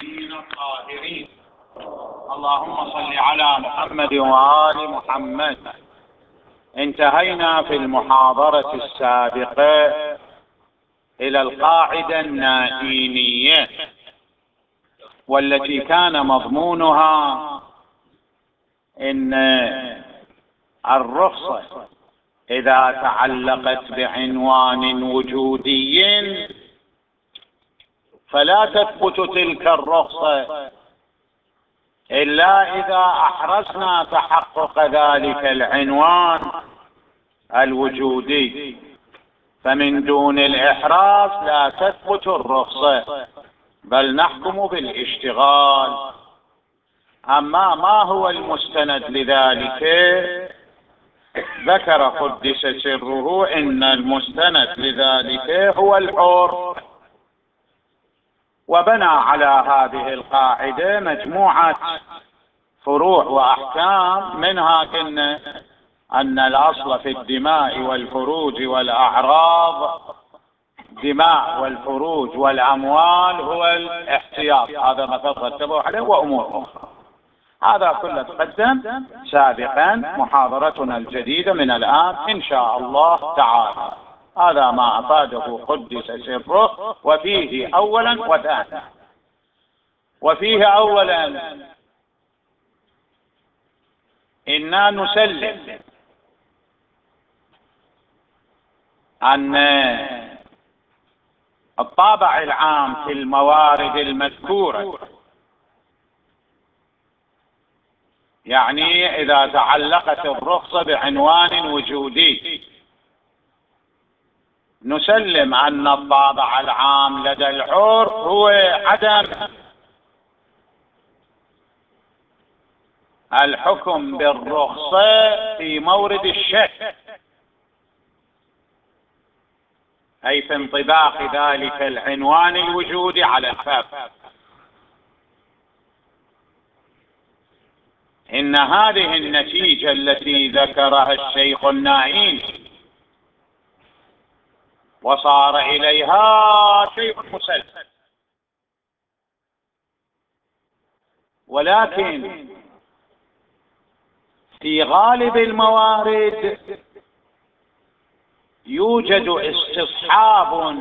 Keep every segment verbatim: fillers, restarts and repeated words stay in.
الطيبين الطاهرين. اللهم صل على محمد وآل محمد. انتهينا في المحاضرة السابقة إلى القاعدة النائينية، والتي كان مضمونها إن الرخصة إذا تعلقت بعنوان وجودي فلا تثبت تلك الرخصة إلا إذا أحرزنا تحقق ذلك العنوان الوجودي، فمن دون الإحراز لا تثبت الرخصة بل نحكم بالاشتغال. أما ما هو المستند لذلك؟ ذكر قدس سره إن المستند لذلك هو العرف، وبنى على هذه القاعدة مجموعة فروع وأحكام، منها إن أن الأصل في الدماء والفروج والأعراض دماء والفروج والأموال هو الاحتياط، هذا ما ترتبه عليه، وأمور أخرى. هذا كله تقدم سابقا. محاضرتنا الجديدة من الآن إن شاء الله تعالى هذا ما أفاده قدس سره، وفيه أولا وثانيا. وفيه أولا إنا نسلم أن الطابع العام في الموارد المذكورة، يعني إذا تعلقت الرخصة بعنوان وجودي، نسلم أن الطابع العام لدى العرف هو عدم الحكم بالرخصة في مورد الشك، أي في انطباق ذلك العنوان الوجودي على الفهم. إن هذه النتيجة التي ذكرها الشيخ النائين وصار إليها شيء مسلم، ولكن في غالب الموارد يوجد استصحاب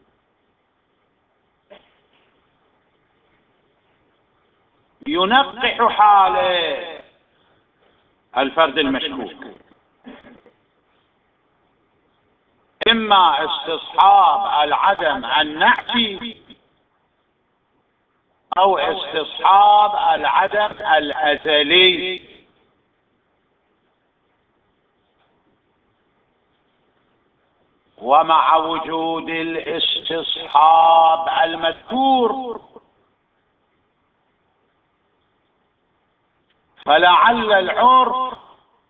ينقح حال الفرد المشكوك، إما استصحاب العدم النعفي أو استصحاب العدم الأزلي. ومع وجود الاستصحاب المذكور فلعل العرف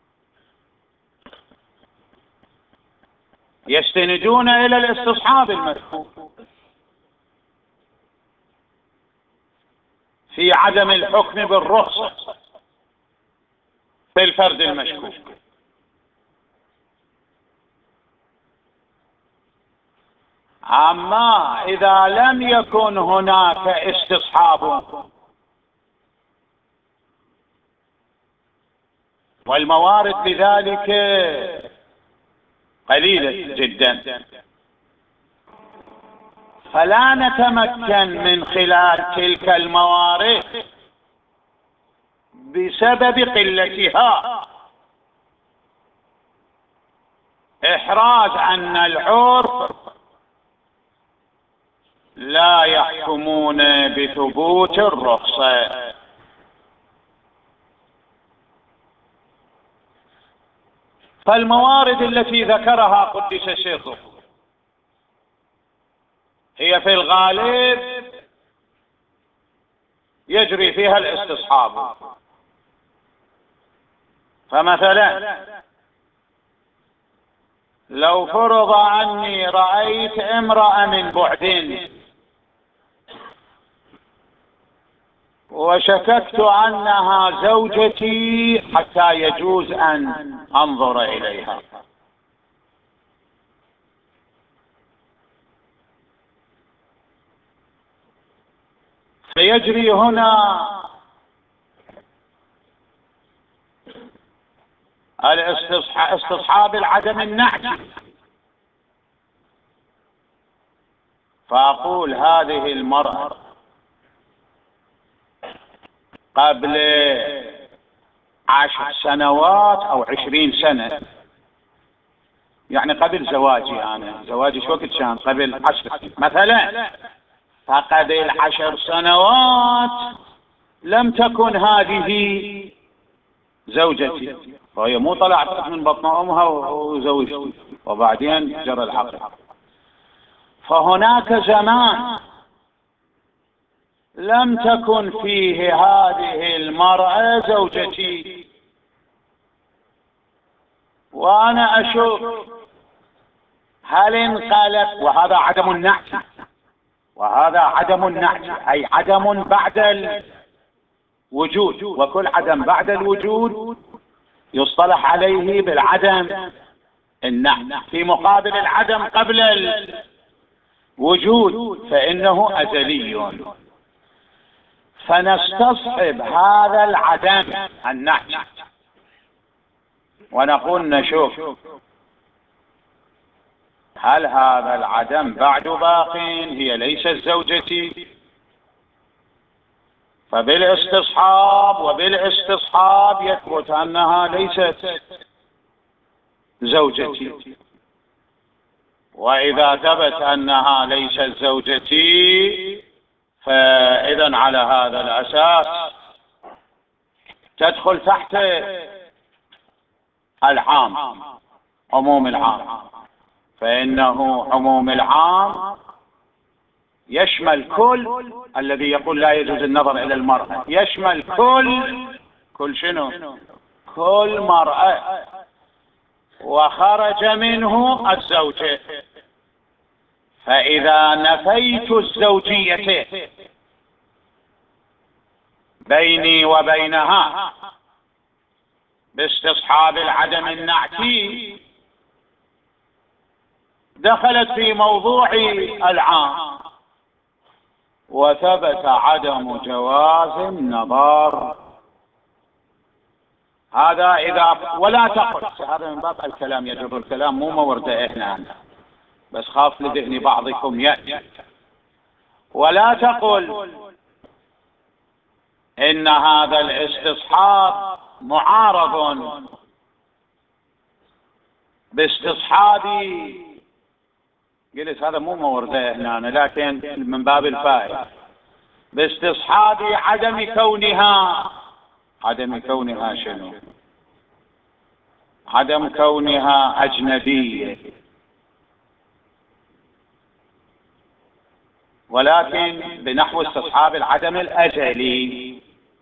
يستندون إلى الاستصحاب المذكور في عدم الحكم بالرخصة في الفرد المشكوك. أما إذا لم يكن هناك استصحاب والموارد بذلك قليلة جدا، فلا نتمكن من خلال تلك الموارد بسبب قلتها إحراز أن العرف لا يحكمون بثبوت الرخصة. فالموارد التي ذكرها قدس سره هي في الغالب يجري فيها الاستصحاب. فمثلا لو فرض عني رأيت امرأة من بعد وشككت أنها زوجتي حتى يجوز أن أنظر إليها، فيجري هنا الاستصحاب العدم النعتي. فأقول هذه المرأة قبل عشر سنوات أو عشرين سنة، يعني قبل زواجي، أنا زواجي شو وقت كان؟ قبل عشر سنين مثلا. فقبل عشر سنوات لم تكن هذه زوجتي، وهي مو طلعت من بطن أمها وزوجتي وبعدين جرى العقد. فهناك زمان لم تكن فيه هذه المرأة زوجتي، وأنا أشوف هل انقلب. وهذا عدم النعت، وهذا عدم النعت أي عدم بعد الوجود، وكل عدم بعد الوجود يصطلح عليه بالعدم النعت، في مقابل العدم قبل الوجود فإنه أزلي. فنستصحب هذا العدم النعت ونقول نشوف هل هذا العدم بعد باق، هي ليست زوجتي. فبالاستصحاب وبالاستصحاب يثبت أنها ليست زوجتي، وإذا ثبت أنها ليست زوجتي فإذا على هذا الأساس تدخل تحت العام، عموم العام. فإنه عموم العام يشمل كل الذي يقول لا يجوز النظر إلى المرأة، يشمل كل كل شنو؟ كل مرأة، وخرج منه الزوجة. فإذا نفيت الزوجية بيني وبينها باستصحاب العدم النعتي دخلت في موضوع العام وثبت عدم جواز النظر. هذا إذا ولا تقل، هذا من باب الكلام يجر الكلام، مو مورده إحنا، بس خاف لذهن بعضكم يأتي. ولا تقل إن هذا الاستصحاب معارض باستصحابي، قلت هذا مو مورده هنا، لكن من باب الفائدة باستصحاب عدم كونها، عدم كونها شنو؟ عدم كونها أجنبية، ولكن بنحو استصحاب العدم الأزلي.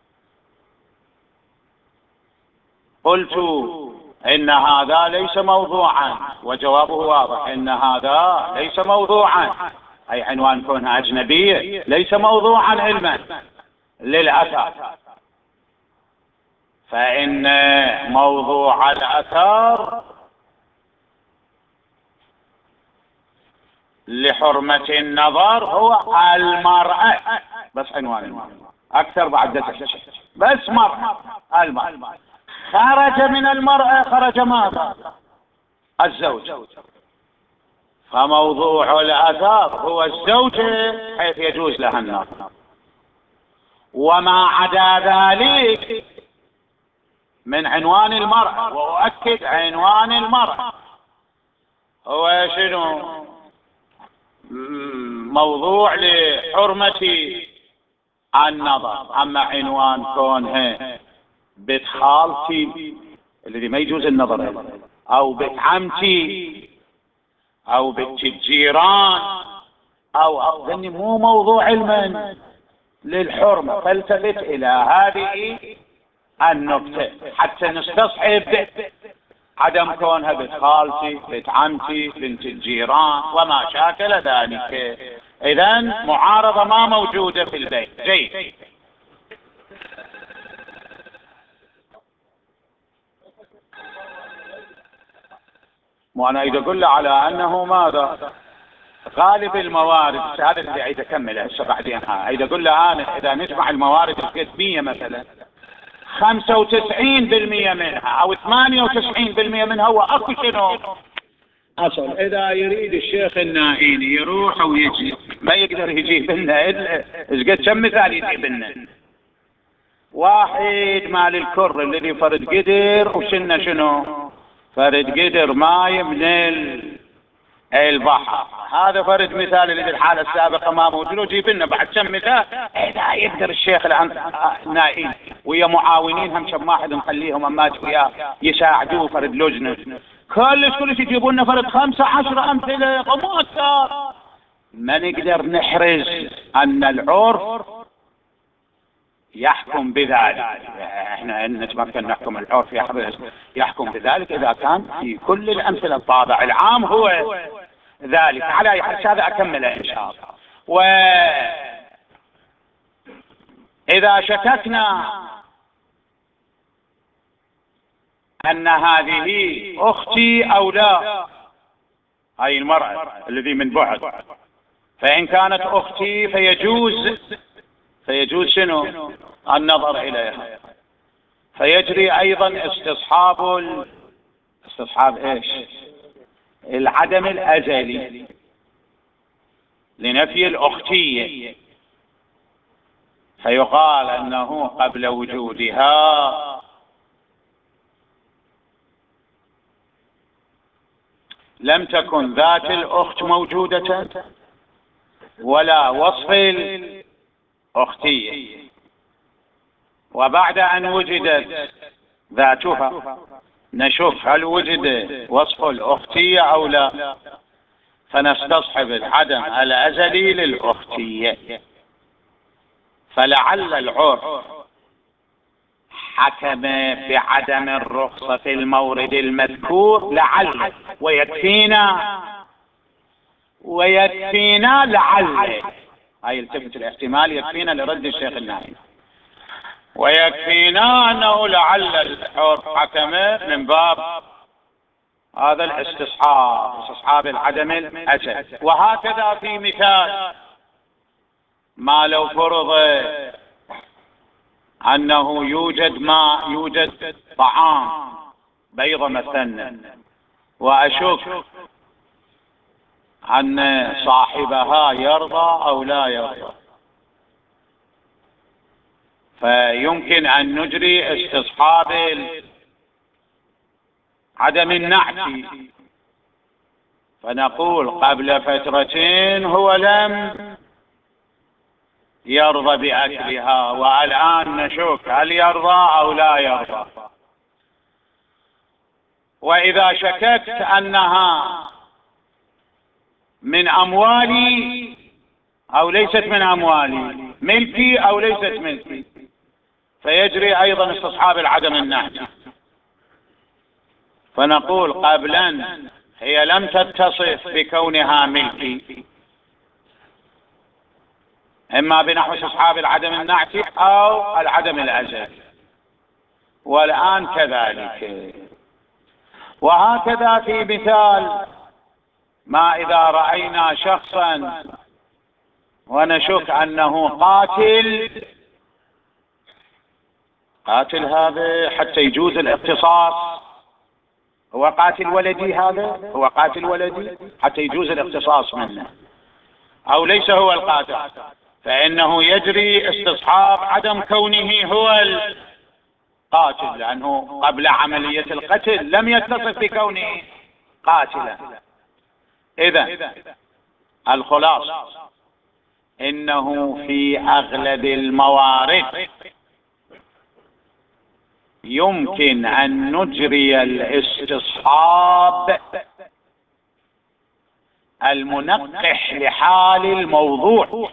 قلت إن هذا ليس موضوعا، وجوابه واضح، إن هذا ليس موضوعا أي عنوان كونها أجنبية ليس موضوعا علما للأثر. فإن موضوع الأثر لحرمة النظر هو المرأة، بس عنوان المرأة أكثر بعد دسة، بس مرأة المرأة. خرج من المرأة خرج ماذا؟ الزوج. فموضوع الأثر هو الزوجة حيث يجوز لها النظر، وما عدا ذلك من عنوان المرأة. وأؤكد عنوان المرأة هو شنو؟ موضوع لحرمة النظر. أما عنوان كونها بنت خالتي الذي ما يجوز النظر له، أو بنت عمتي، أو بنت الجيران، أو أظن مو موضوع علما للحرمة. فالتفت إلى هذه النقطة حتى نستصحب عدم كونها بنت خالتي، بنت عمتي، بنت الجيران وما شاكل ذلك. إذن معارضة ما موجودة في البيت. جيد. وأنا إذا أقول على أنه ماذا غالب الموارد، هذا اللي عيد اكمله هسه بعدين، عيد اقول له انا اذا نجمع الموارد القسميه مثلا خمسة وتسعين بالمئة منها او ثمانية وتسعين بالمئة منها واكو شنو اصل. اذا يريد الشيخ النائيني يروح ويجي ما يقدر يجيب لنا الا ايش قد كم مثال يجيب لنا. واحد مال الكر الذي فرد قدر وشنا شنو فرد قدر ماي من البحر، هذا فرد مثال اللي بالحالة السابقة ما موجود. جيب لنا بعد كم مثال اذا يقدر الشيخ النائين ويا معاونين هم كم واحد نخليهم اما وياه يساعدوه فرد لجنة كلش كلش يجيبوا لنا فرد خمسة عشر امثلة مو اكثر. ما نقدر نحرز ان العرف يحكم بذلك، احنا نتمكن نحكم العرف يحكم بذلك اذا كان في كل الامثله الطابع العام هو ذلك. على اي حال هذا اكمله ان شاء الله. واذا شككنا ان هذه اختي او لا، هاي المرأة الذي من بعد، فان كانت اختي فيجوز فيجوز شنو النظر اليها، فيجري ايضا استصحاب ال... استصحاب ايش العدم الازلي لنفي الاختية، فيقال انه قبل وجودها لم تكن ذات الاخت موجودة ولا وصف الاختية، وبعد ان وجدت ذاتها نشوف هل وجد وصف الاختية او لا، فنستصحب العدم الازلي للاختية. فلعل العرف حكم بعدم الرخصة في المورد المذكور لعل، ويكفينا ويكفينا لعل، هاي التفت الاحتمال يكفينا لرد الشيخ النائي، ويكفينا انه لعل العرف حكم من باب هذا الاستصحاب، استصحاب العدم الازل. وهكذا في مثال ما لو فرض انه يوجد ماء يوجد طعام بيضة مثلا، واشك ان صاحبها يرضى او لا يرضى، فيمكن ان نجري استصحاب عدم النعت، فنقول قبل فترة هو لم يرضى بأكلها والآن نشك هل يرضى أو لا يرضى. وإذا شككت أنها من أموالي أو ليست من أموالي، ملكي أو ليست ملكي، فيجري أيضا استصحاب العدم النهي، فنقول قبلا هي لم تتصف بكونها ملكي، إما بنحو استصحاب العدم النعتي أو العدم الأزلي، والآن كذلك. وهكذا في مثال ما إذا رأينا شخصا ونشك أنه قاتل، قاتل هذا حتى يجوز الاختصاص، هو قاتل ولدي، هذا هو قاتل ولدي حتى يجوز الاختصاص منه، أو ليس هو القاتل، فإنه يجري استصحاب عدم كونه هو القاتل، لأنه قبل عملية القتل لم يتصف بكونه قاتلا. إذن الخلاصة إنه في أغلب الموارد يمكن أن نجري الاستصحاب المنقح لحال الموضوع،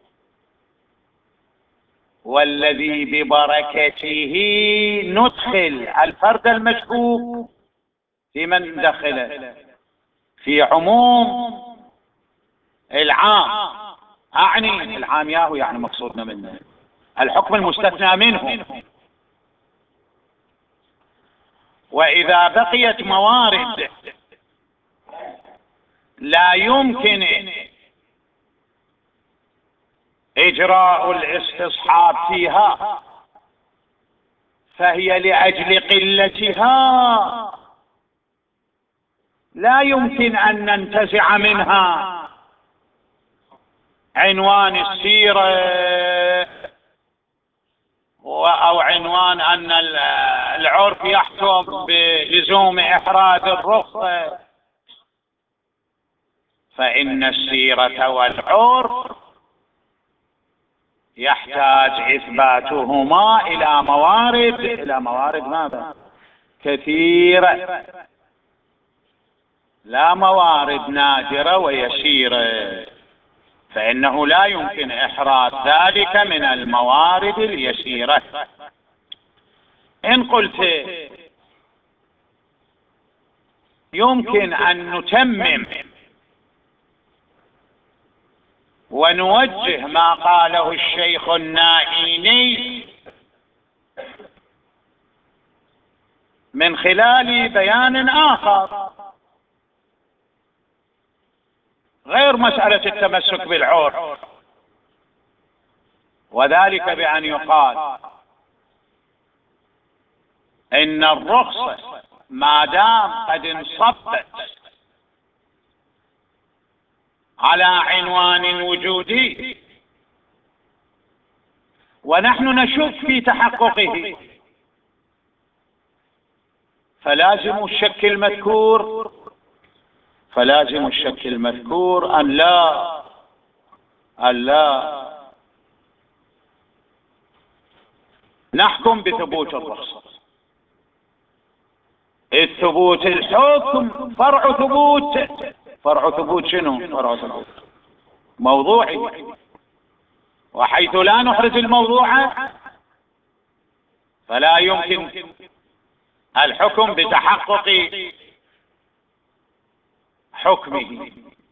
والذي ببركته ندخل الفرد المشكوك في من دخله في عموم العام، أعني العام ياهو يعني مقصودنا منه الحكم المستثنى منه. وإذا بقيت موارد لا يمكن إجراء الاستصحاب فيها فهي لأجل قلتها لا يمكن أن ننتزع منها عنوان السيرة أو عنوان أن العرف يحكم بلزوم إحراز الرخصة، فإن السيرة والعرف يحتاج إثباتهما إلى موارد إلى موارد ماذا؟ كثيرة، لا موارد نادرة ويسيرة، فإنه لا يمكن إحراز ذلك من الموارد اليسيرة. إن قلت يمكن أن نتمم ونوجه ما قاله الشيخ النائيني من خلال بيان آخر غير مسألة التمسك بالعرف، وذلك بأن يقال إن الرخصة ما دام قد انصبت على عنوان وجودي ونحن نشك في تحققه، فلازم الشك المذكور فلازم الشك المذكور أن لا أن لا نحكم بثبوت الرخصة، إذ ثبوت الحكم فرع ثبوت فرع ثبوت شنو؟ فرع ثبوت موضوعي، وحيث لا نحرز الموضوع فلا يمكن الحكم بتحقق حكمه.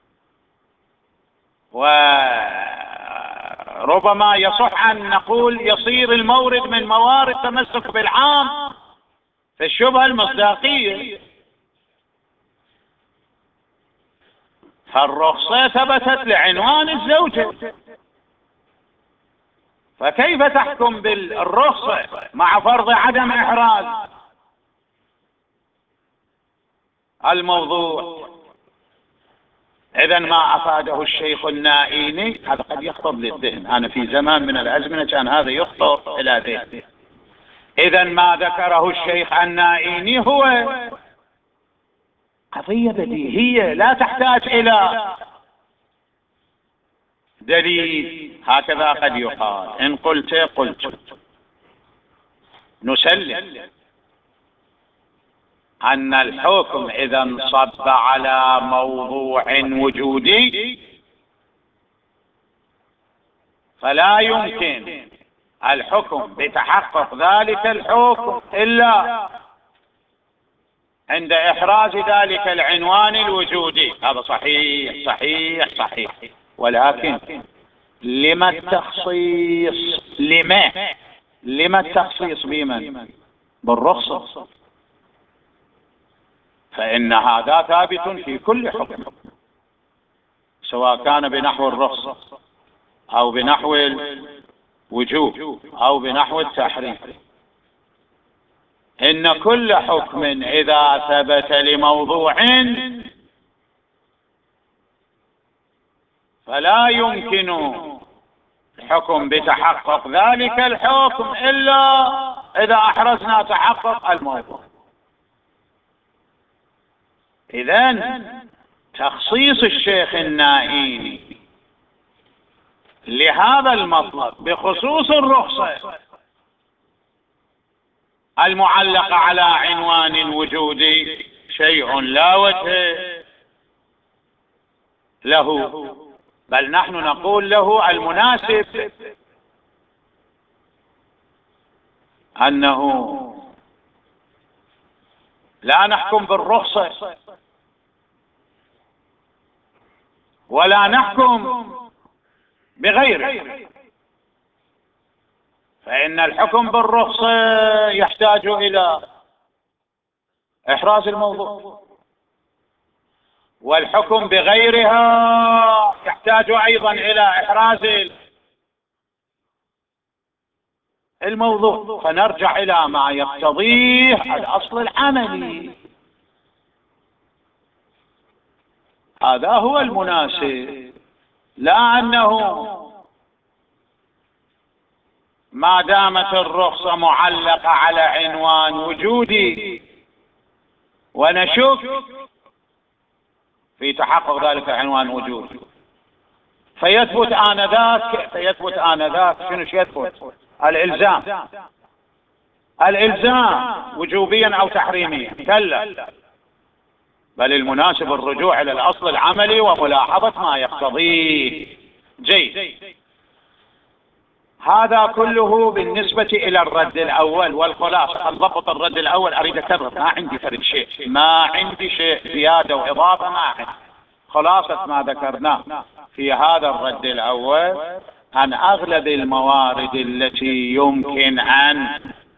وربما يصح أن نقول يصير المورد من موارد تمسك بالعام في الشبهة المصداقية، فالرخصة ثبتت لعنوان الزوجة، فكيف تحكم بالرخصة مع فرض عدم إحراز الموضوع؟ إذن ما أفاده الشيخ النائيني هذا قد يخطر للذهن، أنا في زمان من الأزمنة كان هذا يخطر إلى ذهن. إذن ما ذكره الشيخ النائيني هو قضية بديهية لا تحتاج إلى دليل، هكذا قد يقال. إن قلت قلت نسلم أن الحكم إذا انصب على موضوع وجودي فلا يمكن الحكم بتحقق ذلك الحكم إلا عند إحراز ذلك العنوان الوجودي. هذا صحيح صحيح صحيح، ولكن لما التخصيص؟ لما لما التخصيص بمن؟ بالرخصة، فإن هذا ثابت في كل حكم سواء كان بنحو الرخصة أو بنحو الوجوب أو بنحو التحريم، إن كل حكم إذا ثبت لموضوع فلا يمكن الحكم بتحقق ذلك الحكم إلا إذا أحرزنا تحقق الموضوع. إذن تخصيص الشيخ النائيني لهذا المطلب بخصوص الرخصة المعلقة على عنوان وجودي شيء لا وجه له، بل نحن نقول له المناسب أنه لا نحكم بالرخصة ولا نحكم بغيره، فإن الحكم بالرخصة يحتاج إلى إحراز الموضوع، والحكم بغيرها يحتاج أيضا إلى إحراز الموضوع، فنرجع إلى ما يقتضيه الأصل العملي. هذا هو المناسب، لا أنه ما دامت الرخصة معلقة على عنوان وجودي ونشك في تحقق ذلك عنوان وجودي، فيثبت آنذاك فيثبت آنذاك شنو يثبت؟ الإلزام. الإلزام وجوبيا أو تحريميا؟ كلا، بل المناسب الرجوع إلى الأصل العملي وملاحظة ما يقتضيه. جيد، هذا كله بالنسبة إلى الرد الأول. والخلاصة الضبط الرد الأول أريد أكرر، ما عندي فرد شيء، ما عندي شيء زيادة وإضافة، ما عندي. خلاصة ما ذكرناه في هذا الرد الأول عن أغلب الموارد التي يمكن أن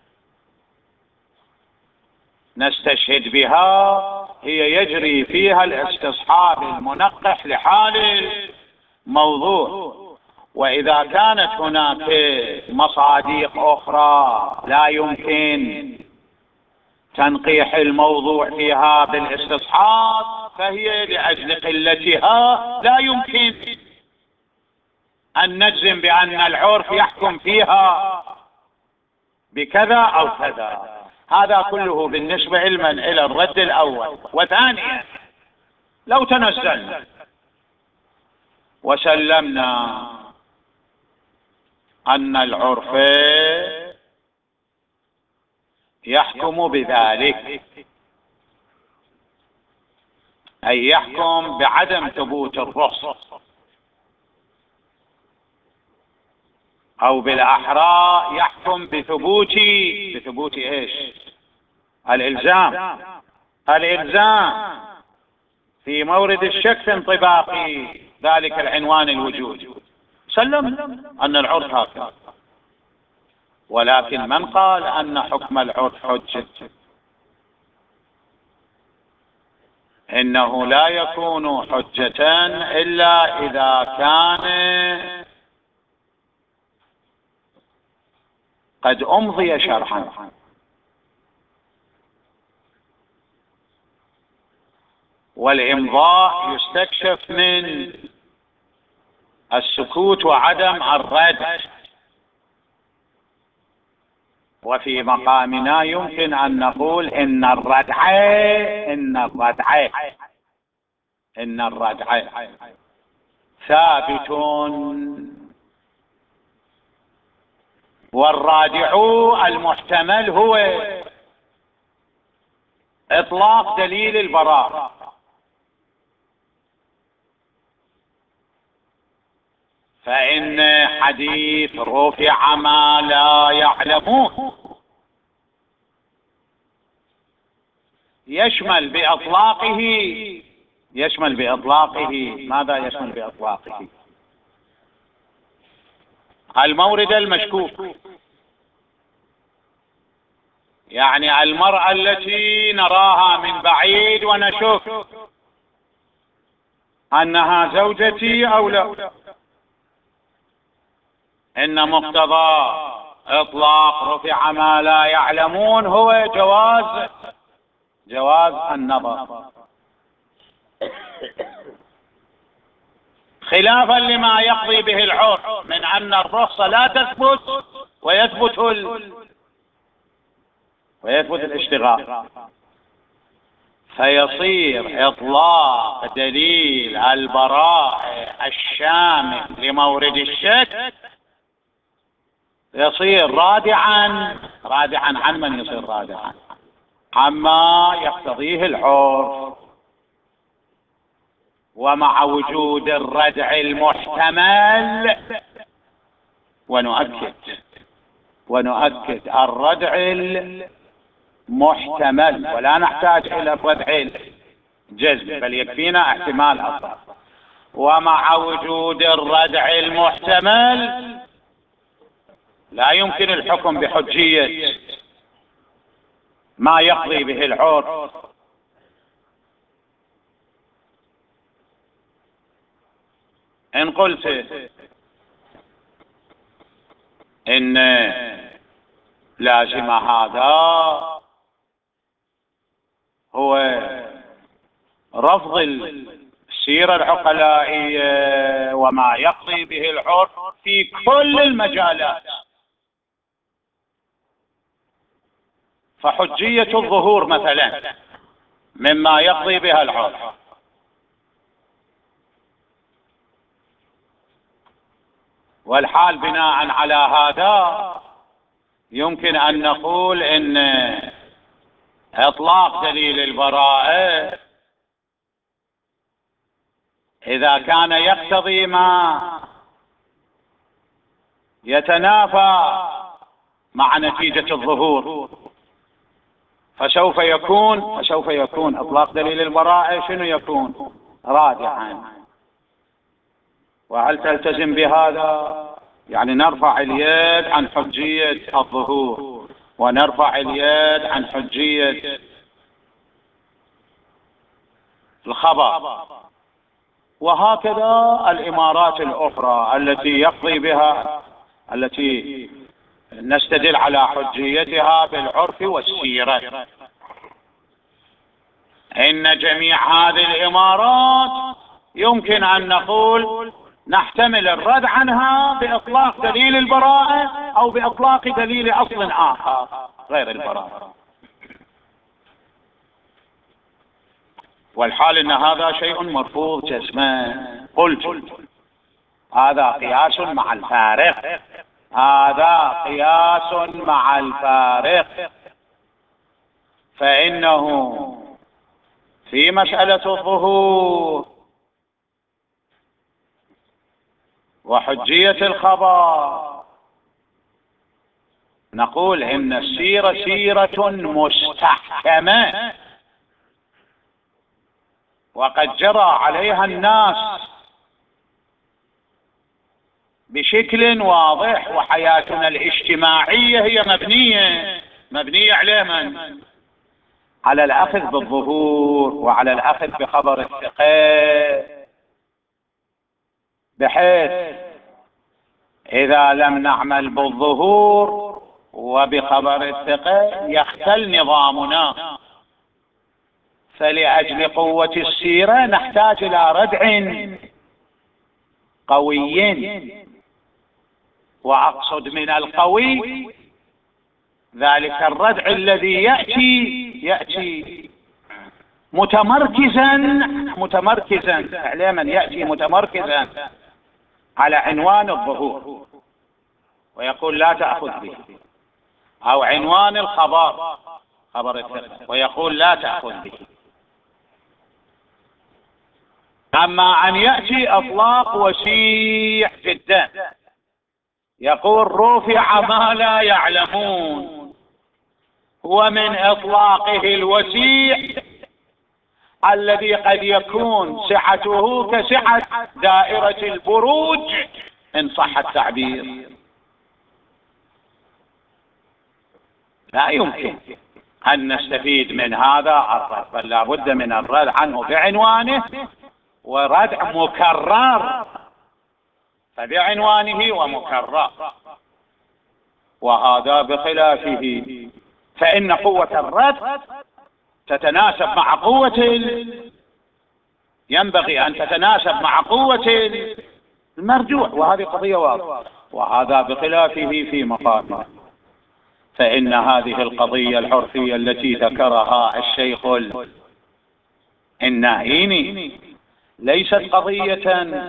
نستشهد بها هي يجري فيها الاستصحاب المنقح لحال الموضوع. وإذا كانت هناك مصادق أخرى لا يمكن تنقيح الموضوع فيها بالاستصحاب فهي لأجل قلتها لا يمكن أن نجزم بأن العرف يحكم فيها بكذا أو كذا. هذا كله بالنسبة علما إلى الرد الأول. وثانيا، لو تنزلنا وسلمنا أن العرف يحكم بذلك، أي يحكم بعدم ثبوت الرخصة، أو بالأحرى يحكم بثبوت بثبوت إيش؟ الإلزام. الإلزام في مورد الشك في انطباق ذلك العنوان الوجودي. سلم أن العرف هكذا، ولكن من قال أن حكم العرف حجة؟ إنه لا يكون حجة إلا إذا كان قد أمضي شرحا. والإمضاء يستكشف من السكوت وعدم الرد. وفي مقامنا يمكن أن نقول إن الردع إن الردع إن الردع ثابت، والرادع المحتمل هو إطلاق دليل البراءة. فإن حديث رفع ما لا يعلمون يشمل بإطلاقه يشمل بإطلاقه ماذا يشمل بإطلاقه؟ المورد المشكوك، يعني المرأة التي نراها من بعيد ونشك أنها زوجتي أو لا. إن مقتضى إطلاق رفع ما لا يعلمون هو جواز جواز النظر، خلافا لما يقضي به العرف من أن الرخصة لا تثبت ويثبت ال... ويثبت الاشتغال، فيصير إطلاق دليل البراءة الشامل لمورد الشك يصير رادعا رادعا عن من يصير رادعا عما يقتضيه العرف. ومع وجود الردع المحتمل، ونؤكد ونؤكد الردع المحتمل، ولا نحتاج إلى الردع الجزم بل يكفينا احتمال أصلا. ومع وجود الردع المحتمل لا يمكن الحكم بحجية ما يقضي به العرف. إن قلت إن لازم هذا هو رفض السيرة العقلائية وما يقضي به العرف في كل المجالات. فحجية الظهور مثلا مما يقضي بها العرف، والحال بناء على هذا يمكن أن نقول إن إطلاق دليل البراءة إذا كان يقتضي ما يتنافى مع نتيجة الظهور فسوف يكون فسوف يكون إطلاق دليل البراءة شنو يكون؟ رادعا. وهل تلتزم بهذا؟ يعني نرفع اليد عن حجية الظهور ونرفع اليد عن حجية الخبر، وهكذا الإمارات الأخرى التي يقضي بها التي نستدل على حجيتها بالعرف والسيرة. إن جميع هذه الإمارات يمكن أن نقول نحتمل الرد عنها بإطلاق دليل البراءة أو بإطلاق دليل أصل آخر غير البراءة، والحال أن هذا شيء مرفوض جزما. قلت هذا قياس مع الفارق، هذا قياس مع الفارق، فإنه في مسألة الظهور وحجية الخبر نقول إن السيرة سيرة مستحكمة وقد جرى عليها الناس بشكل واضح، وحياتنا الاجتماعية هي مبنية مبنية على من؟ على الأخذ بالظهور وعلى الأخذ بخبر الثقة، بحيث إذا لم نعمل بالظهور وبخبر الثقة يختل نظامنا. فلأجل قوة السيرة نحتاج إلى ردع قوي، وأقصد من القوي ذلك الردع الذي يأتي يأتي متمركزا متمركزا على من يأتي متمركزا على عنوان الظهور ويقول لا تأخذ به، أو عنوان الخبر خبر الثقة ويقول لا تأخذ به. أما أن يأتي إطلاق وسيع جدا يقول رفع ما لا يعلمون، ومن إطلاقه الوسيع الذي قد يكون سعته كسعة دائرة البروج إن صح التعبير، لا يمكن أن نستفيد من هذا الرد، بل لا بد من الرد عنه بعنوانه وردع مكرر، فبعنوانه ومكرر، وهذا بخلافه، فإن قوة الرد تتناسب مع قوة ال... ينبغي أن تتناسب مع قوة المرجوع، وهذه قضية واضحة، وهذا بخلافه في مقامه. فإن هذه القضية العرفية التي ذكرها الشيخ النائيني ليست قضية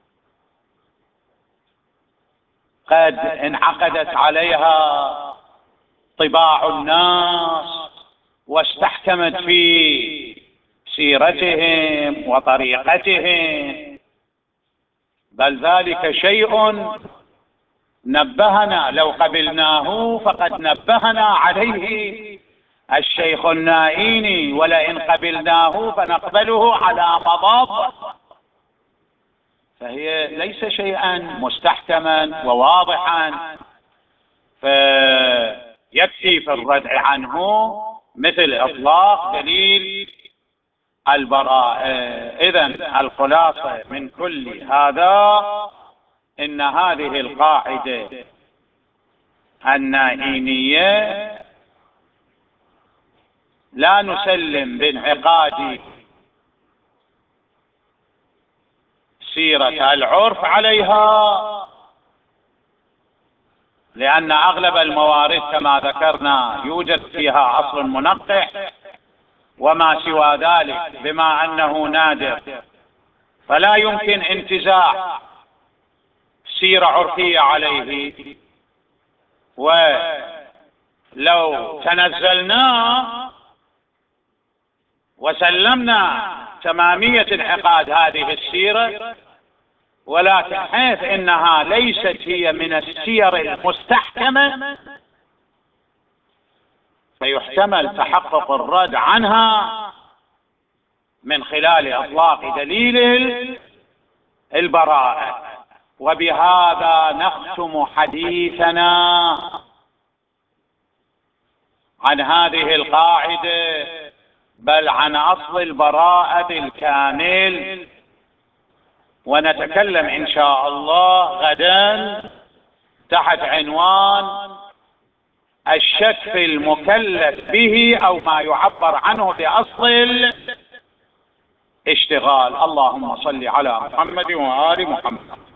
قد انعقدت عليها طباع الناس واستحكمت في سيرتهم وطريقتهم، بل ذلك شيء نبهنا لو قبلناه فقد نبهنا عليه الشيخ النائيني، ولئن قبلناه فنقبله على مضض، فهي ليس شيئا مستحكما وواضحا فيكفي في الردع عنه مثل إطلاق دليل البراءة. إذن الخلاصة من كل هذا إن هذه القاعدة النائينية لا نسلم بانعقاد سيرة العرف عليها، لأن أغلب الموارد كما ذكرنا يوجد فيها أصل منقح، وما سوى ذلك بما أنه نادر فلا يمكن انتزاع سيرة عرفية عليه. ولو تنزلنا وسلمنا تمامية انعقاد هذه السيرة، ولكن حيث إنها ليست هي من السير المستحكمة فيحتمل تحقق الرد عنها من خلال إطلاق دليل البراءة. وبهذا نختم حديثنا عن هذه القاعدة، بل عن أصل البراءة الكامل، ونتكلم إن شاء الله غدا تحت عنوان الشك في المكلف به أو ما يعبر عنه بأصل الاشتغال. اللهم صل على محمد وآل محمد.